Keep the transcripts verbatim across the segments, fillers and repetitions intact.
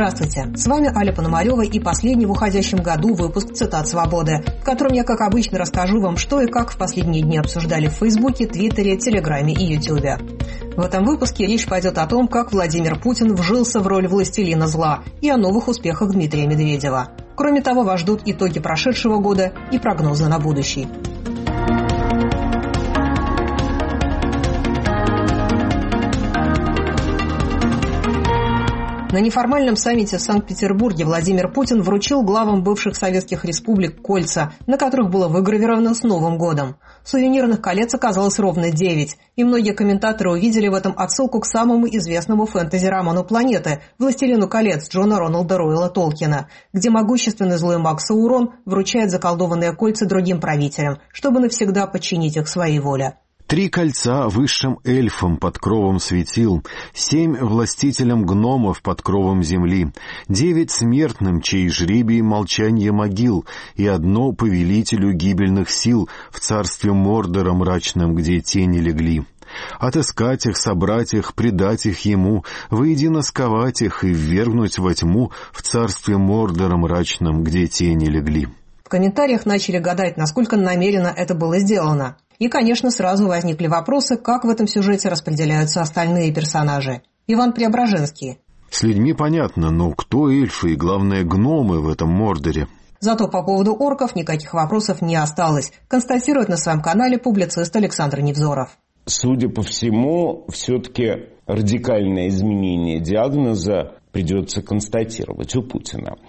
Здравствуйте, с вами Аля Пономарева и последний в уходящем году выпуск «Цитат свободы», в котором я, как обычно, расскажу вам, что и как в последние дни обсуждали в Фейсбуке, Твиттере, Телеграме и Ютубе. В этом выпуске речь пойдет о том, как Владимир Путин вжился в роль властелина зла и о новых успехах Дмитрия Медведева. Кроме того, вас ждут итоги прошедшего года и прогнозы на будущий. На неформальном саммите в Санкт-Петербурге Владимир Путин вручил главам бывших советских республик кольца, на которых было выгравировано «С Новым годом». Сувенирных колец оказалось ровно девять, и многие комментаторы увидели в этом отсылку к самому известному фэнтези-роману планеты «Властелину колец» Джона Роналда Роэла Толкина, где могущественный злой маг Саурон вручает заколдованные кольца другим правителям, чтобы навсегда подчинить их своей воле. Три кольца высшим эльфам под кровом светил, семь властителям гномов под кровом земли, девять смертным, чей жребий молчанье могил, и одно повелителю гибельных сил в царстве Мордора мрачном, где тени легли. Отыскать их, собрать их, предать их ему, воедино сковать их и ввергнуть во тьму в царстве Мордора мрачном, где тени легли. В комментариях начали гадать, насколько намеренно это было сделано. И, конечно, сразу возникли вопросы, как в этом сюжете распределяются остальные персонажи. Иван Преображенский. С людьми понятно, но кто эльфы и, главное, гномы в этом Мордоре? Зато по поводу орков никаких вопросов не осталось, констатирует на своем канале публицист Александр Невзоров. Судя по всему, все-таки радикальное изменение диагноза придется констатировать у Путина.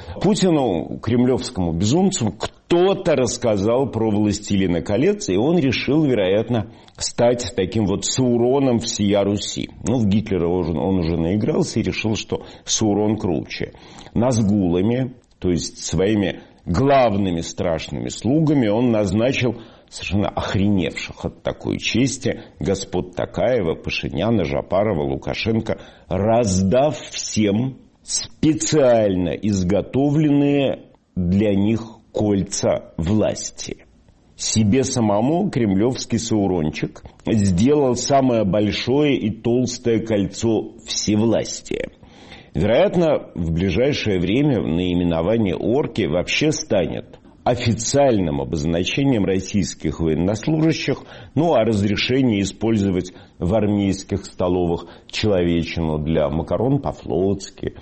Путину, кремлевскому безумцу, кто-то рассказал про «Властелина колец», и он решил, вероятно, стать таким вот Сауроном всея Руси. Ну, в Гитлера он уже наигрался и решил, что Саурон круче. Назгулами, то есть своими главными страшными слугами, он назначил совершенно охреневших от такой чести господ Токаева, Пашиняна, Жапарова, Лукашенко, раздав всем специально изготовленные для них кольца власти. Себе самому кремлевский саурончик сделал самое большое и толстое кольцо всевластия. Вероятно, в ближайшее время наименование орки вообще станет официальным обозначением российских военнослужащих, ну а разрешение использовать в армейских столовых человечину для макарон по-флотски,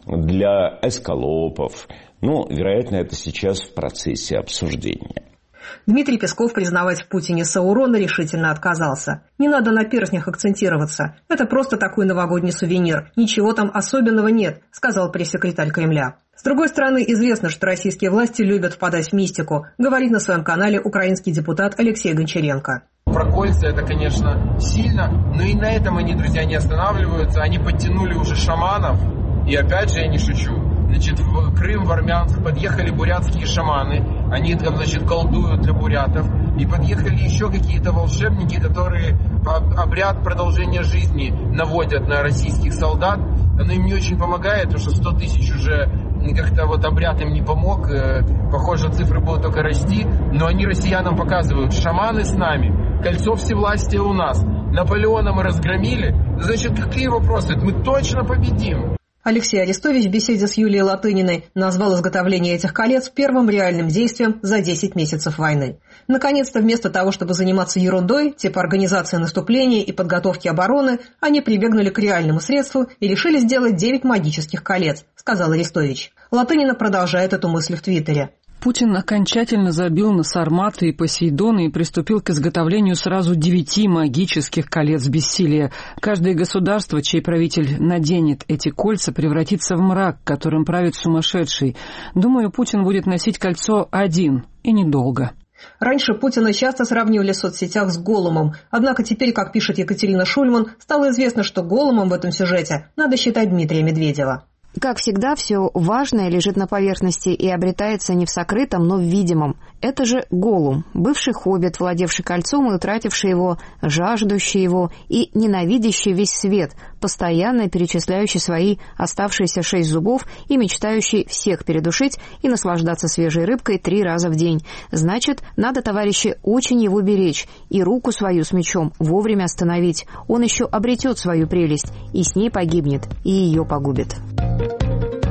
для эскалопов. Ну, вероятно, это сейчас в процессе обсуждения. Дмитрий Песков признавать в Путине Саурона решительно отказался. Не надо на перстнях акцентироваться. Это просто такой новогодний сувенир. Ничего там особенного нет, сказал пресс-секретарь Кремля. С другой стороны, известно, что российские власти любят впадать в мистику, говорит на своем канале украинский депутат Алексей Гончаренко. Про кольца это, конечно, сильно, но и на этом они, друзья, не останавливаются. Они подтянули уже шаманов, и опять же я не шучу. Значит, в Крым, в Армянск подъехали бурятские шаманы, они там, значит, колдуют для бурятов, и подъехали еще какие-то волшебники, которые обряд продолжения жизни наводят на российских солдат. Оно им не очень помогает, потому что сто тысяч уже как-то вот обряд им не помог, похоже, цифры будут только расти, но они россиянам показывают: шаманы с нами, кольцо всевластия у нас, Наполеона мы разгромили, значит, какие вопросы? Мы точно победим. Алексей Арестович в беседе с Юлией Латыниной назвал изготовление этих колец первым реальным действием за десять месяцев войны. Наконец-то, вместо того, чтобы заниматься ерундой, типа организации наступления и подготовки обороны, они прибегнули к реальному средству и решили сделать девять магических колец, сказал Арестович. Латынина продолжает эту мысль в Твиттере. Путин окончательно забил на Сармата и Посейдона и приступил к изготовлению сразу девяти магических колец бессилия. Каждое государство, чей правитель наденет эти кольца, превратится в мрак, которым правит сумасшедший. Думаю, Путин будет носить кольцо один, и недолго. Раньше Путина часто сравнивали в соцсетях с Голлумом, однако теперь, как пишет Екатерина Шульман, стало известно, что Голлумом в этом сюжете надо считать Дмитрия Медведева. Как всегда, все важное лежит на поверхности и обретается не в сокрытом, но в видимом. Это же Голлум, бывший хоббит, владевший кольцом и утративший его, жаждущий его и ненавидящий весь свет, постоянно перечисляющий свои оставшиеся шесть зубов и мечтающий всех передушить и наслаждаться свежей рыбкой три раза в день. Значит, надо, товарищи, очень его беречь и руку свою с мечом вовремя остановить. Он еще обретет свою прелесть и с ней погибнет, и ее погубит.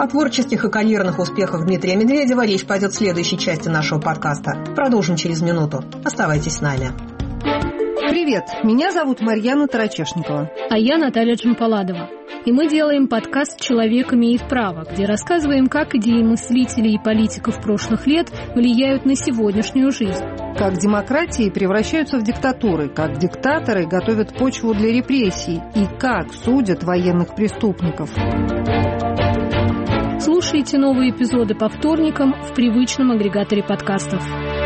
О творческих и карьерных успехах Дмитрия Медведева речь пойдет в следующей части нашего подкаста. Продолжим через минуту. Оставайтесь с нами. Привет, меня зовут Марьяна Тарачешникова. А я Наталья Джампаладова. И мы делаем подкаст «Человек имеет право», где рассказываем, как идеи мыслителей и политиков прошлых лет влияют на сегодняшнюю жизнь. Как демократии превращаются в диктатуры, как диктаторы готовят почву для репрессий и как судят военных преступников. Слушайте новые эпизоды по вторникам в привычном агрегаторе подкастов.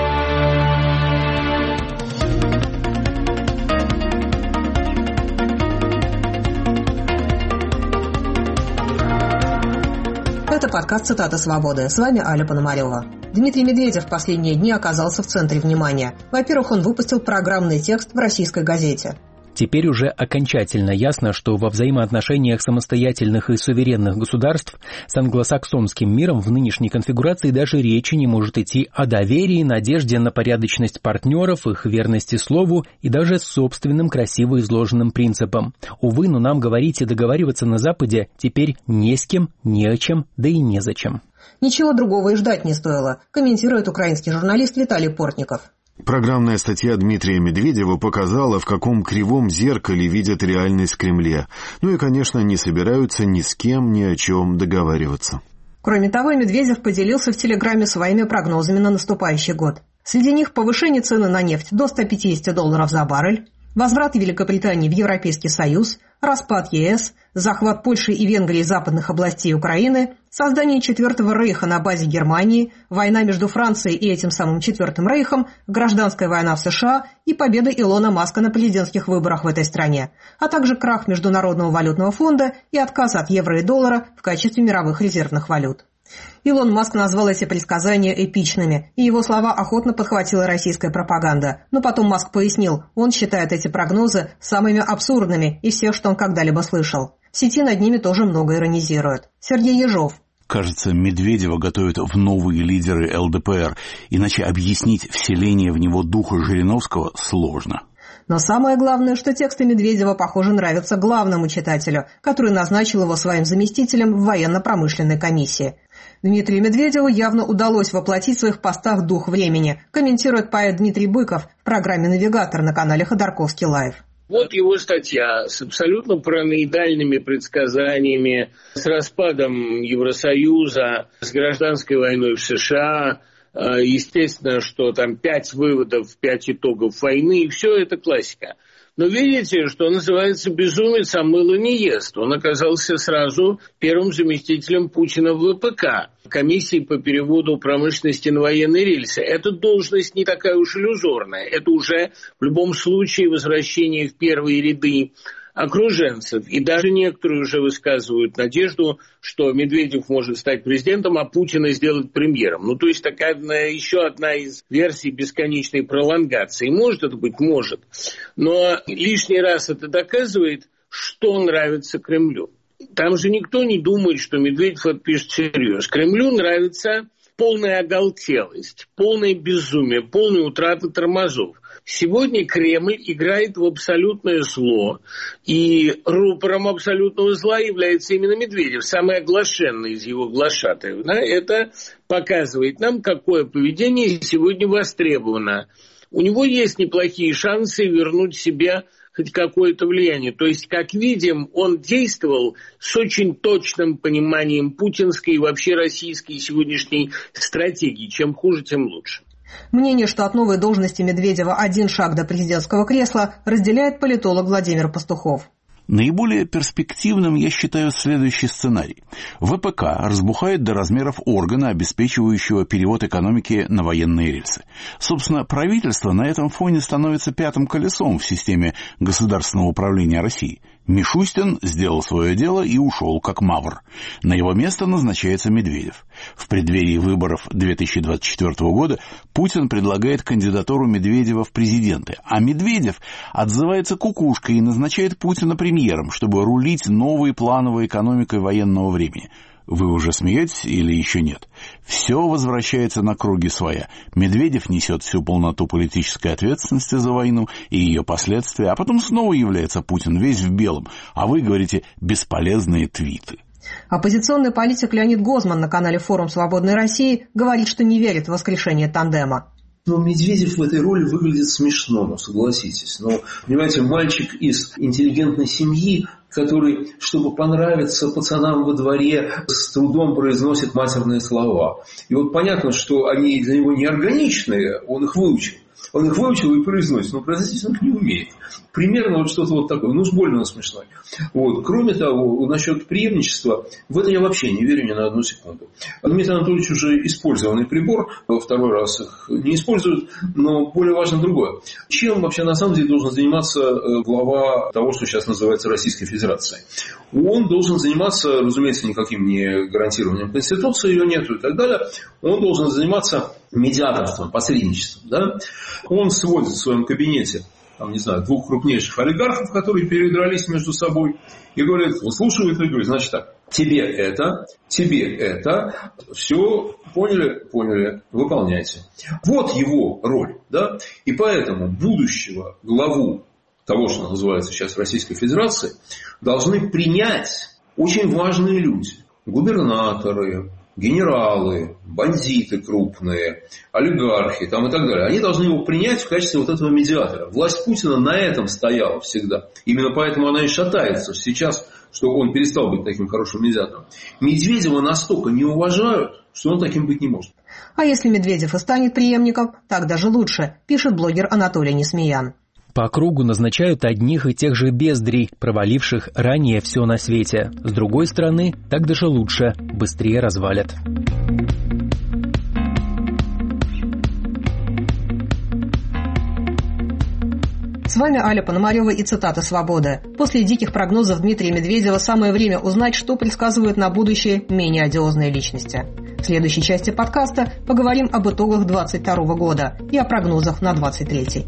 Это подкаст «Цитата свободы». С вами Аля Пономарева. Дмитрий Медведев в последние дни оказался в центре внимания. Во-первых, он выпустил программный текст в российской газете. Теперь уже окончательно ясно, что во взаимоотношениях самостоятельных и суверенных государств с англосаксонским миром в нынешней конфигурации даже речи не может идти о доверии, надежде на порядочность партнеров, их верности слову и даже собственным красиво изложенным принципам. Увы, но нам говорить и договариваться на Западе теперь не с кем, не о чем, да и незачем. Ничего другого и ждать не стоило, комментирует украинский журналист Виталий Портников. Программная статья Дмитрия Медведева показала, в каком кривом зеркале видят реальность в Кремле. Ну и, конечно, не собираются ни с кем ни о чем договариваться. Кроме того, Медведев поделился в Телеграме своими прогнозами на наступающий год. Среди них повышение цены на нефть до ста пятидесяти долларов за баррель, возврат Великобритании в Европейский Союз, распад ЕС, захват Польши и Венгрии западных областей Украины, создание Четвертого Рейха на базе Германии, война между Францией и этим самым Четвертым Рейхом, гражданская война в США и победа Илона Маска на президентских выборах в этой стране, а также крах Международного валютного фонда и отказ от евро и доллара в качестве мировых резервных валют. Илон Маск назвал эти предсказания эпичными, и его слова охотно подхватила российская пропаганда. Но потом Маск пояснил, он считает эти прогнозы самыми абсурдными из всех, что он когда-либо слышал. В сети над ними тоже много иронизируют. Сергей Ежов. Кажется, Медведева готовят в новые лидеры эл дэ пэ эр, иначе объяснить вселение в него духа Жириновского сложно. Но самое главное, что тексты Медведева, похоже, нравятся главному читателю, который назначил его своим заместителем в военно-промышленной комиссии. Дмитрию Медведеву явно удалось воплотить в своих постах дух времени, комментирует поэт Дмитрий Быков в программе «Навигатор» на канале Ходорковский Лайв. Вот его статья с абсолютно параноидальными предсказаниями, с распадом Евросоюза, с гражданской войной в США. Естественно, что там пять выводов, пять итогов войны, и все это классика. Но видите, что называется, безумец, а мыло не ест. Он оказался сразу первым заместителем Путина в вэ пэ ка, комиссии по переводу промышленности на военные рельсы. Эта должность не такая уж иллюзорная. Это уже в любом случае возвращение в первые ряды окруженцев. И даже некоторые уже высказывают надежду, что Медведев может стать президентом, а Путина сделать премьером. Ну, то есть такая еще одна из версий бесконечной пролонгации. Может это быть? Может. Но лишний раз это доказывает, что нравится Кремлю. Там же никто не думает, что Медведев это пишет всерьез. Кремлю нравится полная оголтелость, полное безумие, полная утрата тормозов. Сегодня Кремль играет в абсолютное зло, и рупором абсолютного зла является именно Медведев, самый оглашенный из его глашатаев. Да? Это показывает нам, какое поведение сегодня востребовано. У него есть неплохие шансы вернуть себе хоть какое-то влияние. То есть, как видим, он действовал с очень точным пониманием путинской и вообще российской сегодняшней стратегии. Чем хуже, тем лучше. Мнение, что от новой должности Медведева один шаг до президентского кресла, разделяет политолог Владимир Пастухов. Наиболее перспективным я считаю следующий сценарий. вэ пэ ка разбухает до размеров органа, обеспечивающего перевод экономики на военные рельсы. Собственно, правительство на этом фоне становится пятым колесом в системе государственного управления России. Мишустин сделал свое дело и ушел как мавр. На его место назначается Медведев. В преддверии выборов две тысячи двадцать четвёртого года Путин предлагает кандидатуру Медведева в президенты, а Медведев отзывается кукушкой и назначает Путина премьером, чтобы рулить новой плановой экономикой военного времени. Вы уже смеетесь или еще нет? Все возвращается на круги своя. Медведев несет всю полноту политической ответственности за войну и ее последствия, а потом снова является Путин весь в белом, а вы говорите «бесполезные твиты». Оппозиционный политик Леонид Гозман на канале «Форум Свободной России» говорит, что не верит в воскрешение тандема. Но Медведев в этой роли выглядит смешно, ну, согласитесь. Но, понимаете, мальчик из интеллигентной семьи, который, чтобы понравиться пацанам во дворе, с трудом произносит матерные слова. И вот понятно, что они для него неорганичные, он их выучил. Он их выучил и произносит, но произносить он их не умеет. Примерно вот что-то вот такое. Ну, уж больно смешно. Вот. Кроме того, насчет преемничества, в это я вообще не верю ни на одну секунду. Дмитрий Анатольевич уже использованный прибор, во второй раз их не используют, но более важно другое. Чем вообще на самом деле должен заниматься глава того, что сейчас называется Российской Федерацией? Он должен заниматься, разумеется, никаким не гарантированием Конституции, ее нету и так далее. Он должен заниматься медиаторством, посредничеством. Да? Он сводит в своем кабинете, там, не знаю, двух крупнейших олигархов, которые передрались между собой, и говорит, слушают и говорят, значит так, тебе это, тебе это, все поняли, поняли, выполняйте. Вот его роль, да, и поэтому будущего главу того, что называется сейчас Российской Федерацией, должны принять очень важные люди, губернаторы, генералы, бандиты крупные, олигархи там и так далее. Они должны его принять в качестве вот этого медиатора. Власть Путина на этом стояла всегда. Именно поэтому она и шатается сейчас, что он перестал быть таким хорошим медиатором. Медведева настолько не уважают, что он таким быть не может. А если Медведев и станет преемником, так даже лучше, пишет блогер Анатолий Несмеян. По кругу назначают одних и тех же бездарей, проваливших ранее все на свете. С другой стороны, так даже лучше, быстрее развалят. С вами Аля Пономарева и цитата «Свободы». После диких прогнозов Дмитрия Медведева самое время узнать, что предсказывают на будущее менее одиозные личности. В следующей части подкаста поговорим об итогах двадцать второго года и о прогнозах на двадцать третий.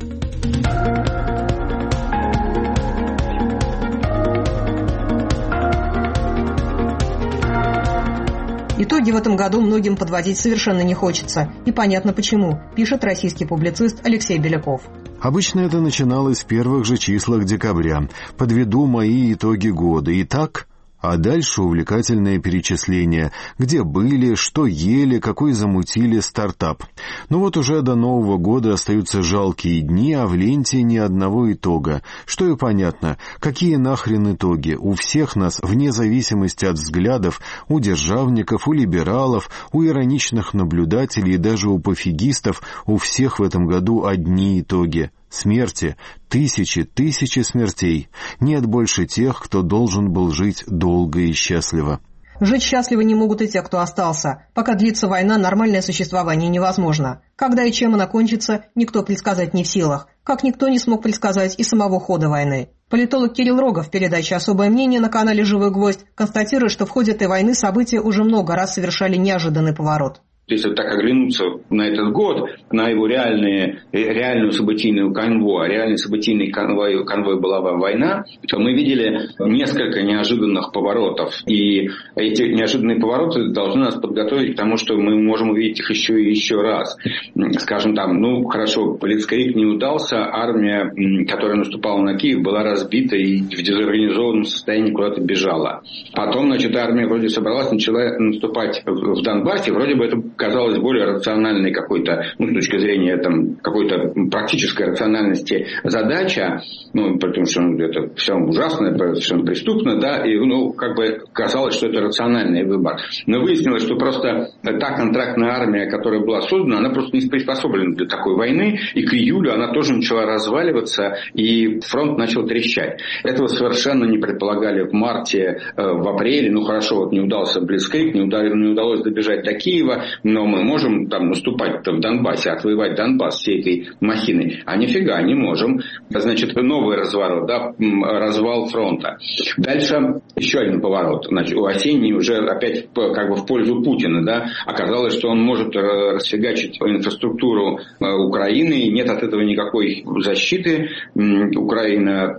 Итоги в этом году многим подводить совершенно не хочется. И понятно почему, пишет российский публицист Алексей Беляков. Обычно это начиналось в первых же числах декабря. Подведу мои итоги года. Итак, а дальше увлекательное перечисление. Где были, что ели, какой замутили стартап. Но вот уже до Нового года остаются жалкие дни, а в ленте ни одного итога. Что и понятно. Какие нахрен итоги? У всех нас, вне зависимости от взглядов, у державников, у либералов, у ироничных наблюдателей и даже у пофигистов, у всех в этом году одни итоги. Смерти, тысячи, тысячи смертей. Нет больше тех, кто должен был жить долго и счастливо. Жить счастливо не могут и те, кто остался. Пока длится война, нормальное существование невозможно. Когда и чем она кончится, никто предсказать не в силах. Как никто не смог предсказать и самого хода войны. Политолог Кирилл Рогов в передаче «Особое мнение» на канале «Живой гвоздь» констатирует, что в ходе этой войны события уже много раз совершали неожиданный поворот. Если так оглянуться на этот год, на его реальные, реальную событийную конвой, а реальный событийный конвой, конвой была война, то мы видели несколько неожиданных поворотов. И эти неожиданные повороты должны нас подготовить к тому, что мы можем увидеть их еще и еще раз. Скажем там, ну хорошо, Блицкриг не удался, армия, которая наступала на Киев, была разбита и в дезорганизованном состоянии куда-то бежала. Потом, значит, армия вроде собралась, начала наступать в Донбассе, вроде бы это казалось более рациональной какой-то, ну, с точки зрения там, какой-то практической рациональности задача, ну, потому что ну, это все ужасно, совершенно преступно, да, и, ну, как бы казалось, что это рациональный выбор. Но выяснилось, что просто та контрактная армия, которая была создана, она просто не приспособлена для такой войны, и к июлю она тоже начала разваливаться, и фронт начал трещать. Этого совершенно не предполагали в марте, в апреле, ну, хорошо, вот не удался Блицкриг, не удалось добежать до Киева, но мы можем там наступать в Донбассе, отвоевать Донбасс всей этой махиной. А нифига не можем. Значит, новый разворот, да, развал фронта. Дальше еще один поворот. Значит, у осенний уже опять как бы в пользу Путина, да. Оказалось, что он может расфигачить инфраструктуру Украины, и нет от этого никакой защиты. Украина,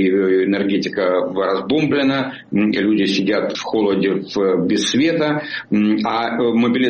энергетика разбомблена, люди сидят в холоде без света, а мобилизация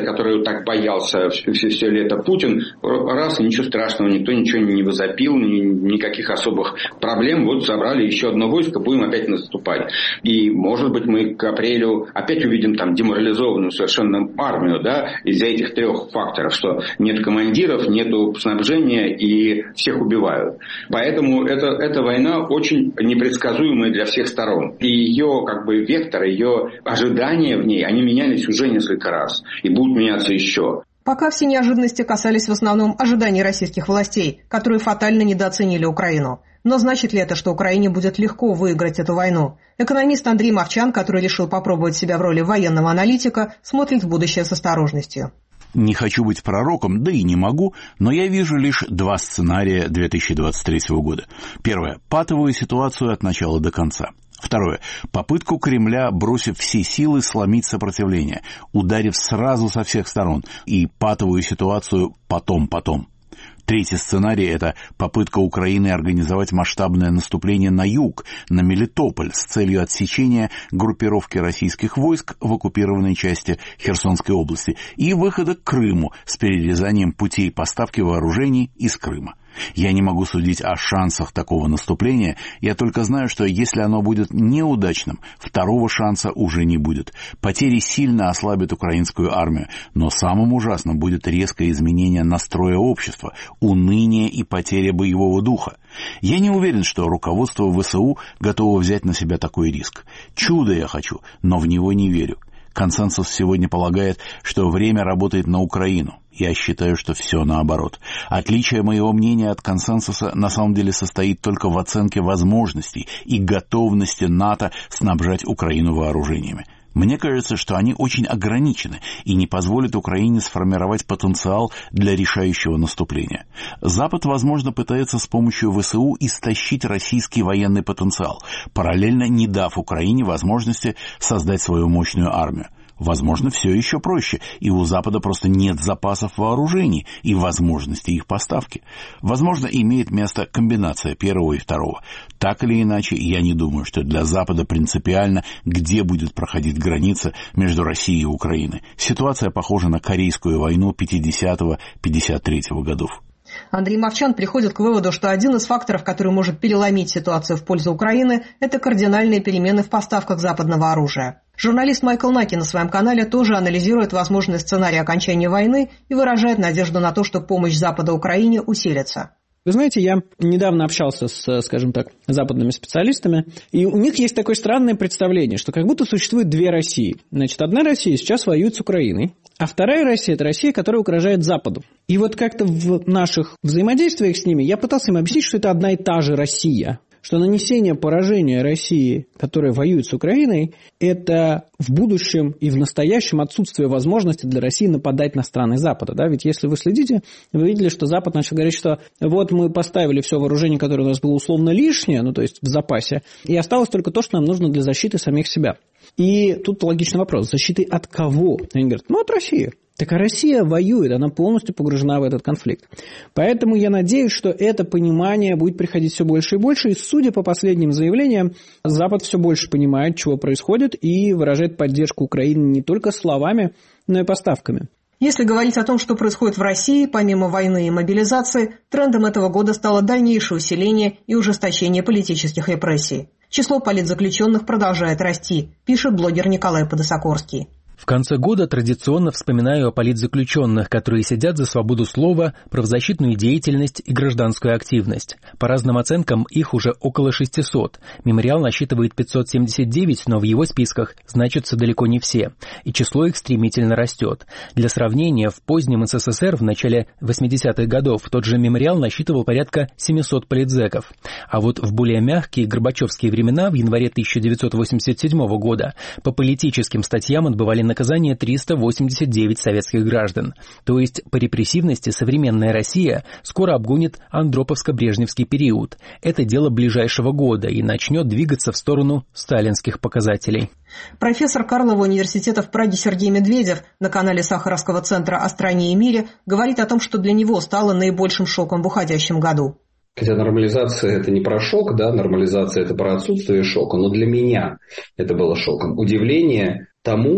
мобилизация, которую так боялся все, все, все лето Путин, раз, и ничего страшного, никто ничего не возопил, ни, никаких особых проблем. Вот забрали еще одно войско, будем опять наступать. И, может быть, мы к апрелю опять увидим там деморализованную совершенно армию, да, из-за этих трех факторов, что нет командиров, нету снабжения и всех убивают. Поэтому это, эта война очень непредсказуемая для всех сторон. И ее как бы вектор, ее ожидания в ней, они менялись уже несколько раз и будут меняться еще. Пока все неожиданности касались в основном ожиданий российских властей, которые фатально недооценили Украину. Но значит ли это, что Украине будет легко выиграть эту войну? Экономист Андрей Мовчан, который решил попробовать себя в роли военного аналитика, смотрит в будущее с осторожностью. Не хочу быть пророком, да и не могу, но я вижу лишь два сценария две тысячи двадцать третьего года. Первое. Патовую ситуацию от начала до конца. Второе. Попытку Кремля, бросив все силы, сломить сопротивление, ударив сразу со всех сторон, и патовую ситуацию потом-потом. Третий сценарий – это попытка Украины организовать масштабное наступление на юг, на Мелитополь, с целью отсечения группировки российских войск в оккупированной части Херсонской области и выхода к Крыму с перерезанием путей поставки вооружений из Крыма. Я не могу судить о шансах такого наступления, я только знаю, что если оно будет неудачным, второго шанса уже не будет. Потери сильно ослабят украинскую армию, но самым ужасным будет резкое изменение настроя общества, уныние и потеря боевого духа. Я не уверен, что руководство ВСУ готово взять на себя такой риск. Чудо я хочу, но в него не верю. Консенсус сегодня полагает, что время работает на Украину. Я считаю, что все наоборот. Отличие моего мнения от консенсуса на самом деле состоит только в оценке возможностей и готовности НАТО снабжать Украину вооружениями. Мне кажется, что они очень ограничены и не позволят Украине сформировать потенциал для решающего наступления. Запад, возможно, пытается с помощью ВСУ истощить российский военный потенциал, параллельно не дав Украине возможности создать свою мощную армию. Возможно, все еще проще, и у Запада просто нет запасов вооружений и возможности их поставки. Возможно, имеет место комбинация первого и второго. Так или иначе, я не думаю, что для Запада принципиально, где будет проходить граница между Россией и Украиной. Ситуация похожа на Корейскую войну пятидесятого — пятьдесят третьего годов. Андрей Мовчан приходит к выводу, что один из факторов, который может переломить ситуацию в пользу Украины, это кардинальные перемены в поставках западного оружия. Журналист Майкл Наки на своем канале тоже анализирует возможный сценарий окончания войны и выражает надежду на то, что помощь Запада Украине усилится. Вы знаете, я недавно общался с, скажем так, западными специалистами, и у них есть такое странное представление, что как будто существует две России. Значит, одна Россия сейчас воюет с Украиной, а вторая Россия – это Россия, которая угрожает Западу. И вот как-то в наших взаимодействиях с ними я пытался им объяснить, что это одна и та же Россия. Что нанесение поражения России, которая воюет с Украиной, это в будущем и в настоящем отсутствие возможности для России нападать на страны Запада. Да? Ведь если вы следите, вы видели, что Запад начал говорить, что вот мы поставили все вооружение, которое у нас было условно лишнее, ну то есть в запасе, и осталось только то, что нам нужно для защиты самих себя. И тут логичный вопрос, защиты от кого? Они говорят, ну от России. Так а Россия воюет, она полностью погружена в этот конфликт. Поэтому я надеюсь, что это понимание будет приходить все больше и больше. И судя по последним заявлениям, Запад все больше понимает, чего происходит, и выражает поддержку Украины не только словами, но и поставками. Если говорить о том, что происходит в России, помимо войны и мобилизации, трендом этого года стало дальнейшее усиление и ужесточение политических репрессий. Число политзаключенных продолжает расти, пишет блогер Николай Подосокорский. В конце года традиционно вспоминаю о политзаключенных, которые сидят за свободу слова, правозащитную деятельность и гражданскую активность. По разным оценкам их уже около шестисот. Мемориал насчитывает пятьсот семьдесят девять, но в его списках значатся далеко не все. И число их стремительно растет. Для сравнения, в позднем СССР в начале восьмидесятых годов тот же мемориал насчитывал порядка семисот политзеков. А вот в более мягкие горбачевские времена, в январе тысяча девятьсот восемьдесят седьмого года, по политическим статьям отбывали наказание триста восемьдесят девять советских граждан. То есть по репрессивности современная Россия скоро обгонит андроповско-брежневский период. Это дело ближайшего года и начнет двигаться в сторону сталинских показателей. Профессор Карлова университета в Праге Сергей Медведев на канале Сахаровского центра «О стране и мире» говорит о том, что для него стало наибольшим шоком в уходящем году. Хотя нормализация – это не про шок, да, нормализация – это про отсутствие шока, но для меня это было шоком. Удивление тому,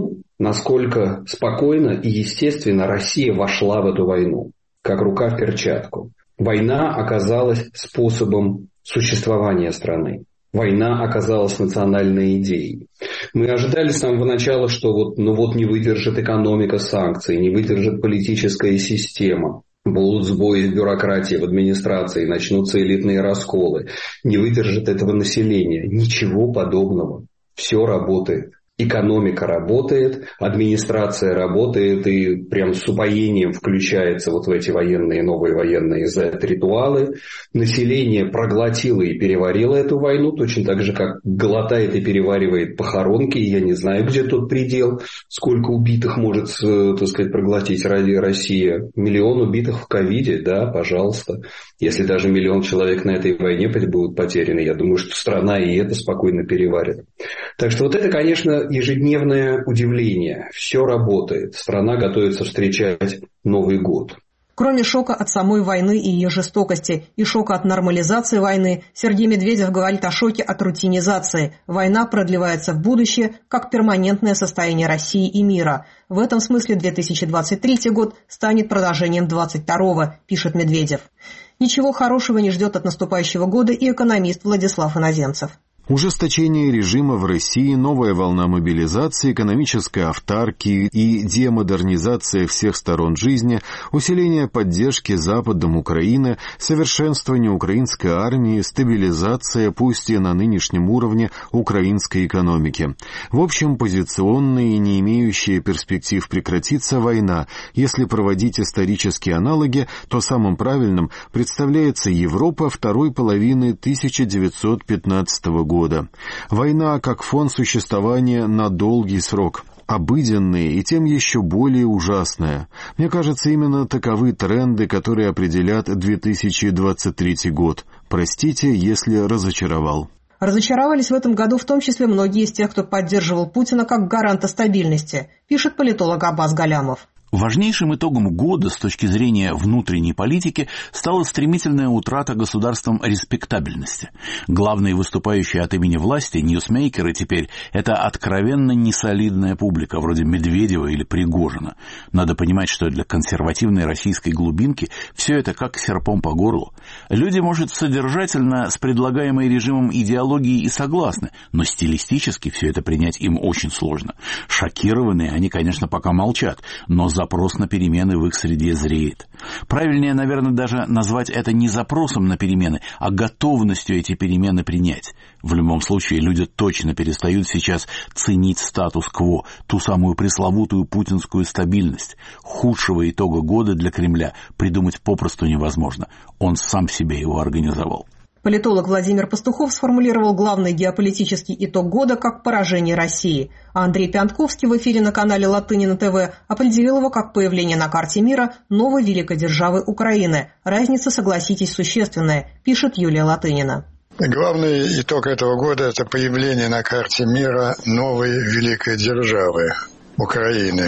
насколько спокойно и естественно Россия вошла в эту войну, как рука в перчатку. Война оказалась способом существования страны. Война оказалась национальной идеей. Мы ожидали с самого начала, что вот, ну вот не выдержит экономика санкций, не выдержит политическая система. Будут сбои в бюрократии, в администрации, начнутся элитные расколы. Не выдержит этого население. Ничего подобного. Все работает. Экономика работает, администрация работает и прям с упоением включается вот в эти военные, новые военные зет-ритуалы. Население проглотило и переварило эту войну, точно так же, как глотает и переваривает похоронки. Я не знаю, где тут предел, сколько убитых может, так сказать, проглотить ради России. Миллион убитых в ковиде, да, пожалуйста. Если даже миллион человек на этой войне будут потеряны, я думаю, что страна и это спокойно переварит. Так что вот это, конечно, ежедневное удивление. Все работает. Страна готовится встречать Новый год. Кроме шока от самой войны и ее жестокости, и шока от нормализации войны, Сергей Медведев говорит о шоке от рутинизации. Война продлевается в будущее, как перманентное состояние России и мира. В этом смысле две тысячи двадцать третий год станет продолжением двадцать второго, пишет Медведев. Ничего хорошего не ждет от наступающего года и экономист Владислав Иноземцев. Ужесточение режима в России, новая волна мобилизации, экономической автаркии и демодернизация всех сторон жизни, усиление поддержки Западом Украины, совершенствование украинской армии, стабилизация, пусть и на нынешнем уровне, украинской экономики. В общем, позиционная и не имеющая перспектив прекратиться война. Если проводить исторические аналоги, то самым правильным представляется Европа второй половины тысяча девятьсот пятнадцатого года. года. Война как фон существования на долгий срок. Обыденная и тем еще более ужасная. Мне кажется, именно таковы тренды, которые определят две тысячи двадцать третий год. Простите, если разочаровал. Разочаровались в этом году в том числе многие из тех, кто поддерживал Путина как гаранта стабильности, пишет политолог Аббас Галямов. Важнейшим итогом года с точки зрения внутренней политики стала стремительная утрата государством респектабельности. Главные выступающие от имени власти, ньюсмейкеры теперь, это откровенно несолидная публика, вроде Медведева или Пригожина. Надо понимать, что для консервативной российской глубинки все это как серпом по горлу. Люди, может, содержательно с предлагаемой режимом идеологией и согласны, но стилистически все это принять им очень сложно. Шокированные они, конечно, пока молчат, но за запрос на перемены в их среде зреет. Правильнее, наверное, даже назвать это не запросом на перемены, а готовностью эти перемены принять. В любом случае, люди точно перестают сейчас ценить статус-кво, ту самую пресловутую путинскую стабильность. Худшего итога года для Кремля придумать попросту невозможно. Он сам себе его организовал. Политолог Владимир Пастухов сформулировал главный геополитический итог года как поражение России, а Андрей Пиантковский в эфире на канале Латынина ТВ определил его как появление на карте мира новой великой державы Украины. Разница, согласитесь, существенная, пишет Юлия Латынина. Главный итог этого года – это появление на карте мира новой великой державы Украины,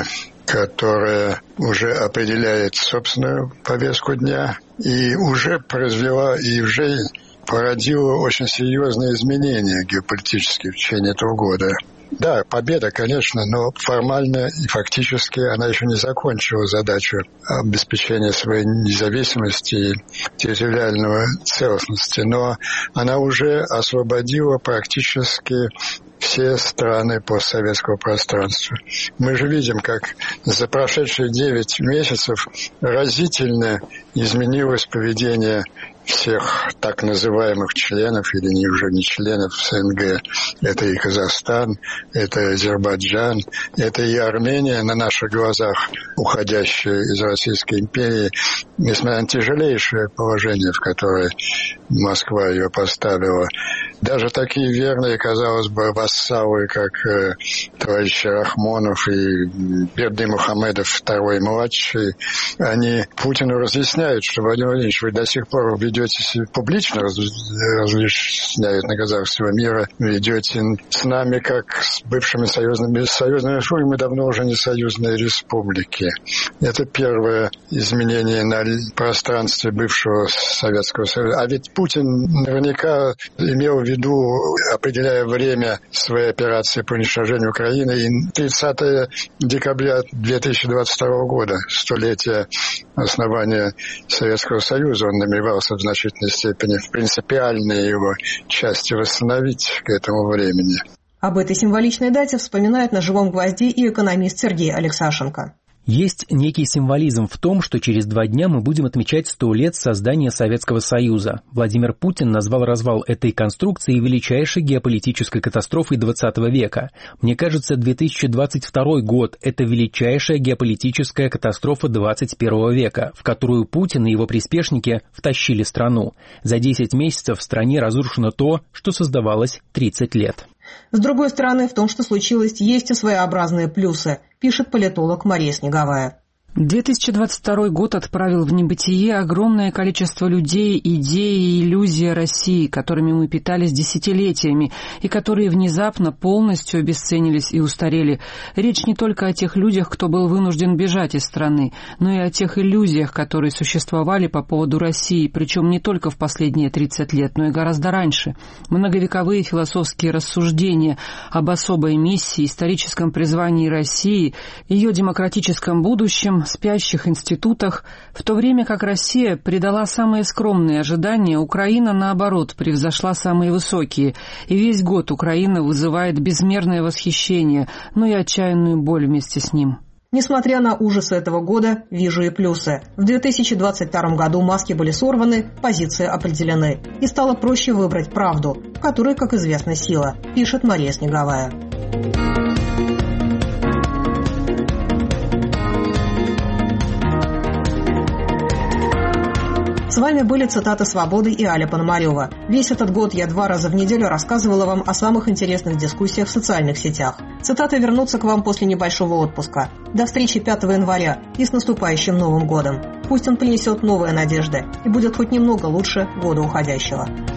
которая уже определяет собственную повестку дня и уже произвела и уже породила очень серьезные изменения геополитические в течение этого года. Да, победа, конечно, но формально и фактически она еще не закончила задачу обеспечения своей независимости и территориальной целостности, но она уже освободила практически все страны постсоветского пространства. Мы же видим, как за прошедшие девять месяцев разительно изменилось поведение всех так называемых членов или не уже не членов СНГ. Это и Казахстан, это Азербайджан, это и Армения на наших глазах, уходящая из Российской империи, несмотря на тяжелейшее положение, в которое Москва ее поставила. Даже такие верные, казалось бы, вассалы, как э, товарищ Рахмонов и Бердымухамедов второй младший, они Путину разъясняют, что, Владимир Владимирович, вы до сих пор ведете ведете себя публично, различают на глазах всего мира, ведете с нами, как с бывшими союзными, союзными республиками, мы давно уже не союзные республики. Это первое изменение на пространстве бывшего Советского Союза. А ведь Путин наверняка имел в виду, определяя время своей операции по уничтожению Украины, и тридцатого декабря две тысячи двадцать второго года, столетие основания Советского Союза, он намеревался в значительной степени в принципиальные его части восстановить к этому времени. Об этой символичной дате вспоминает на «Живом гвозде» и экономист Сергей Алексашенко. Есть некий символизм в том, что через два дня мы будем отмечать сто лет создания Советского Союза. Владимир Путин назвал развал этой конструкции величайшей геополитической катастрофой двадцатого века. Мне кажется, две тысячи двадцать второй год – это величайшая геополитическая катастрофа двадцать первого века, в которую Путин и его приспешники втащили страну. За десять месяцев в стране разрушено то, что создавалось тридцать лет. С другой стороны, в том, что случилось, есть и своеобразные плюсы, пишет политолог Мария Снеговая. две тысячи двадцать второй год отправил в небытие огромное количество людей, идей и иллюзий России, которыми мы питались десятилетиями, и которые внезапно полностью обесценились и устарели. Речь не только о тех людях, кто был вынужден бежать из страны, но и о тех иллюзиях, которые существовали по поводу России, причем не только в последние тридцать лет, но и гораздо раньше. Многовековые философские рассуждения об особой миссии, историческом призвании России, ее демократическом будущем, спящих институтах, в то время как Россия предала самые скромные ожидания, Украина, наоборот, превзошла самые высокие, и весь год Украина вызывает безмерное восхищение, но и отчаянную боль вместе с ним. Несмотря на ужасы этого года, вижу и плюсы. В две тысячи двадцать втором году маски были сорваны, позиции определены, и стало проще выбрать правду, в которой, как известно, сила, пишет Мария Снеговая. С вами были цитаты «Свободы» и Аля Пономарева. Весь этот год я два раза в неделю рассказывала вам о самых интересных дискуссиях в социальных сетях. Цитаты вернутся к вам после небольшого отпуска. До встречи пятого января и с наступающим Новым годом. Пусть он принесет новые надежды и будет хоть немного лучше года уходящего.